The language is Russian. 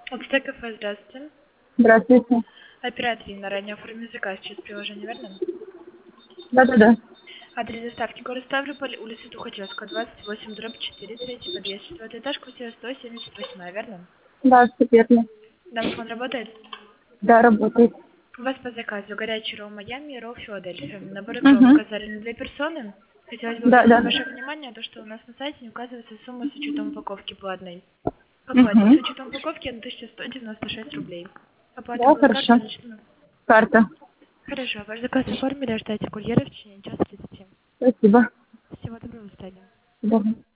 Отстей кафе, здравствуйте. Здравствуйте. Оператор на ранее оформлен заказ через приложение, верно? Да-да-да. Адрес доставки город Ставрополь, улица Тухачевская, 28, дробь 4, третий подъезд, 4 этаж, квартира 178, верно? Да, все верно. Домофон работает? Да, работает. У вас по заказу горячий ролл Майами и ролл Филадельфия. Наборы к роллу Угу. указали на 2 персоны. Хотелось бы обратить Да-да. ваше внимание, то, что у нас на сайте не указывается сумма с учетом упаковки платной. Оплате с Угу. учетом упаковки 1196 рублей. Оплата Да, будет картой хорошо. наличными. Карта. Хорошо, ваш заказ оформили, ждайте курьера в течение часа 30. Спасибо. Всего доброго, до свидания. До свидания.